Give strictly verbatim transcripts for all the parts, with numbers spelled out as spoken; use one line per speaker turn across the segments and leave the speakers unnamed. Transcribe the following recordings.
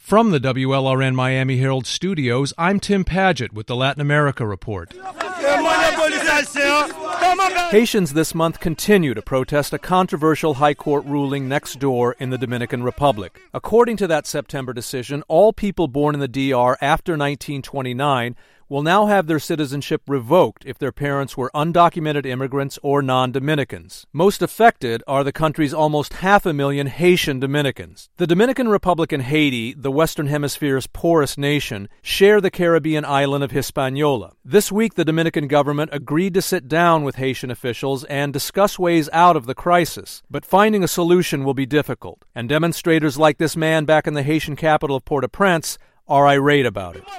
From the W L R N Miami Herald studios, I'm Tim Padgett with the Latin America Report. Haitians this month continue to protest a controversial high court ruling next door in the Dominican Republic. According to that September decision, all people born in the D R after nineteen twenty-nine will now have their citizenship revoked if their parents were undocumented immigrants or non-Dominicans. Most affected are the country's almost half a million Haitian Dominicans. The Dominican Republic and Haiti, the Western Hemisphere's poorest nation, share the Caribbean island of Hispaniola. This week, the Dominican government agreed to sit down with Haitian officials and discuss ways out of the crisis. But finding a solution will be difficult, and demonstrators like this man back in the Haitian capital of Port-au-Prince are irate about it.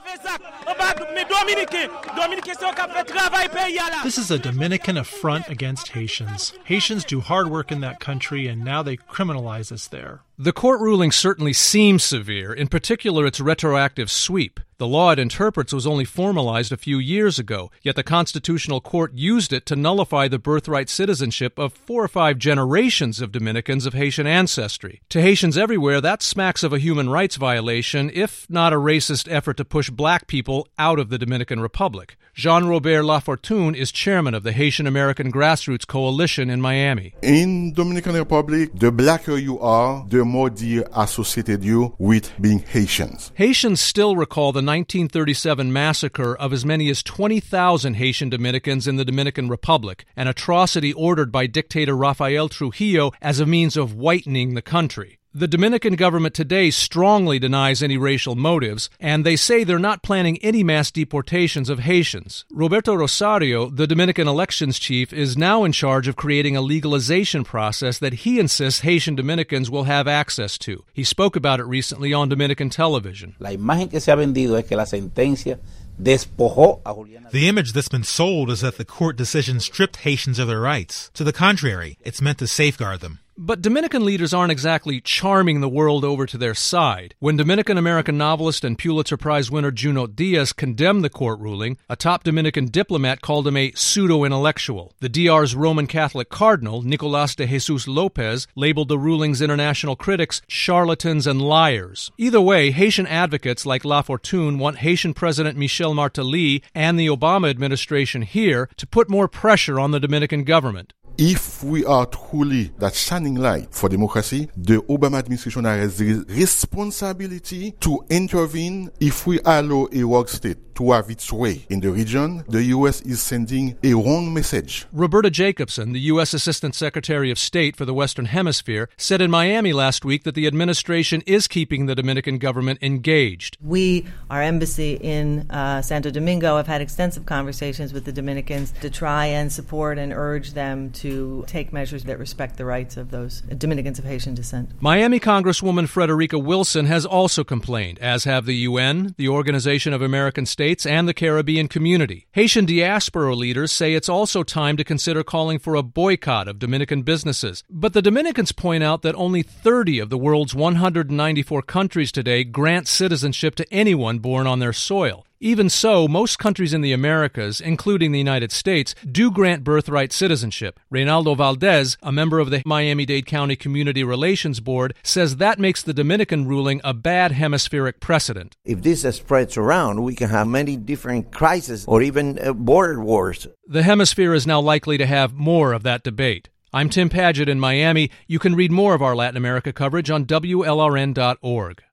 This is a Dominican affront against Haitians. Haitians do hard work in that country, and now they criminalize us there.
The court ruling certainly seems severe, in particular its retroactive sweep. The law it interprets was only formalized a few years ago, yet the Constitutional Court used it to nullify the birthright citizenship of four or five generations of Dominicans of Haitian ancestry. To Haitians everywhere, that smacks of a human rights violation, if not a racist effort to push black people out of the Dominican Republic. Jean-Robert Lafortune is chairman of the Haitian American Grassroots Coalition in Miami.
In Dominican Republic, the blacker you are, the more they associated you with being Haitians.
Haitians still recall the nineteen thirty-seven massacre of as many as twenty thousand Haitian Dominicans in the Dominican Republic, an atrocity ordered by dictator Rafael Trujillo as a means of whitening the country. The Dominican government today strongly denies any racial motives, and they say they're not planning any mass deportations of Haitians. Roberto Rosario, the Dominican elections chief, is now in charge of creating a legalization process that he insists Haitian Dominicans will have access to. He spoke about it recently on Dominican television.
La imagen que se ha vendido es que la sentencia despojó a Juliana.
The image that's been sold is that the court decision stripped Haitians of their rights. To the contrary, it's meant to safeguard them.
But Dominican leaders aren't exactly charming the world over to their side. When Dominican-American novelist and Pulitzer Prize winner Junot Diaz condemned the court ruling, a top Dominican diplomat called him a pseudo-intellectual. The D R's Roman Catholic cardinal, Nicolás de Jesus López, labeled the ruling's international critics charlatans and liars. Either way, Haitian advocates like Lafortune want Haitian President Michel Martelly and the Obama administration here to put more pressure on the Dominican government.
If we are truly that shining light for democracy, the Obama administration has the responsibility to intervene. If we allow a rogue state to have its way in the region, the U S is sending a wrong message.
Roberta Jacobson, the U S Assistant Secretary of State for the Western Hemisphere, said in Miami last week that the administration is keeping the Dominican government engaged.
We, our embassy in uh, Santo Domingo, have had extensive conversations with the Dominicans to try and support and urge them to to take measures that respect the rights of those Dominicans of Haitian descent.
Miami Congresswoman Frederica Wilson has also complained, as have the U N, the Organization of American States, and the Caribbean community. Haitian diaspora leaders say it's also time to consider calling for a boycott of Dominican businesses. But the Dominicans point out that only thirty of the world's one hundred ninety-four countries today grant citizenship to anyone born on their soil. Even so, most countries in the Americas, including the United States, do grant birthright citizenship. Reynaldo Valdez, a member of the Miami-Dade County Community Relations Board, says that makes the Dominican ruling a bad hemispheric precedent.
If this spreads around, we can have many different crises or even uh, border wars.
The hemisphere is now likely to have more of that debate. I'm Tim Padgett in Miami. You can read more of our Latin America coverage on W L R N dot org.